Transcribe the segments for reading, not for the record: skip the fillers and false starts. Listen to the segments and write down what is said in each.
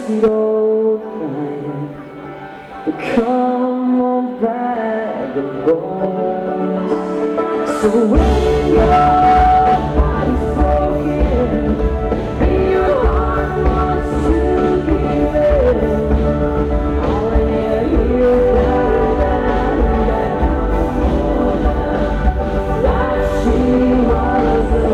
sweet old time, come on back and bones. So when your body's broken and your heart wants to be there, all I hear you like she was a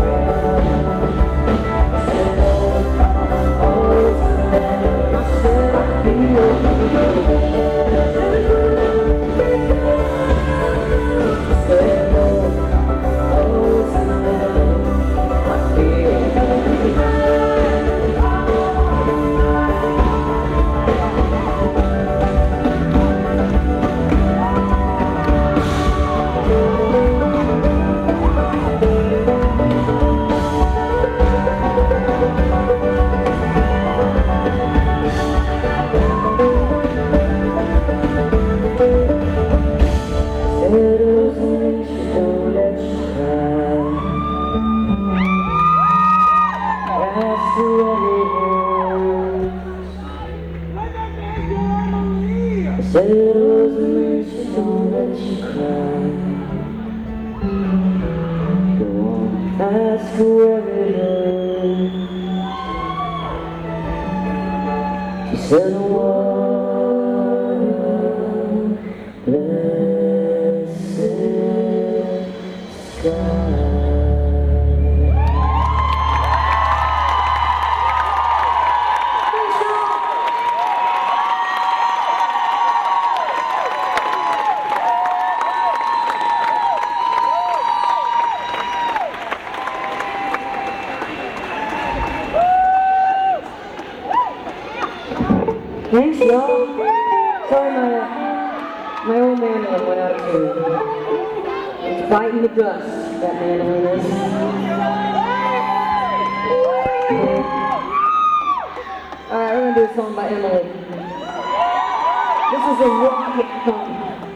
said it wasn't meant to don't let you cry. Go on, ask whoever it is. She said the water, blessed sky. Thanks, y'all. Sorry, my old mandolin went out of tune. It's biting the dust, that mandolin is. Alright, we're gonna do a song by Emily. This is a rock anthem.